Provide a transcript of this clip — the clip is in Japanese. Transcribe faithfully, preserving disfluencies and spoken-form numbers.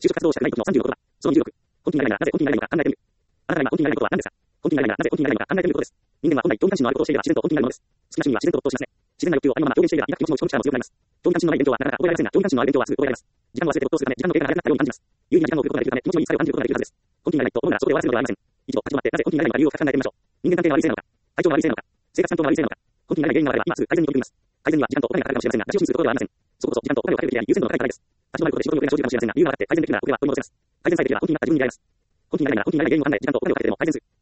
就職活動をしたくない時のさんじゅうのことは、そのにじゅうろく、根気にならないならなぜ根気にならないのか考えてみる。あなたが今根気にならないことは何ですか。根気にならないならなぜ根気にならないのか考えてみることです。人間は本来、興味関心のあることをしていれば自然と根気になるものです。好きな趣味は自然と没頭しますね。自然な欲求をありのまま表現していれば抱く気持ちの力も強くなります。興味関心のない勉強はなかなか覚えられませんが、興味関心のある勉強はすぐ覚えられます。時間を忘れて没頭するため、時間の経過が長くなったように感じます。有意義な時間を送ることができるため、気持ちのいい作用を感じることができるはずです。根気にならないと思うならそこで終わらせるのではありません。以上、立ち止まってなぜ根気にならないのか理由を深く考えてみましょう。人間関係が悪いせいなのか、体調が悪いせいなのか、生活環境が悪いせいなのか、根気にならない原因が分かれば今すぐ改善に取り組みます。改善には時間とお金がかかるかもしれませんが、立ち惜しむすることではありません。そここそ時間とお金をかけるべきであり、優先度の高い課題です。立ち止まることで仕事に遅れが生じるかもしれませんが、理由が分かって改善できるなら、これは取り戻せます。改善さえできれば根気になった自分に出会えます。根気にならないなら根気にならない原因を考え、時間とお金をかけてでも改善する。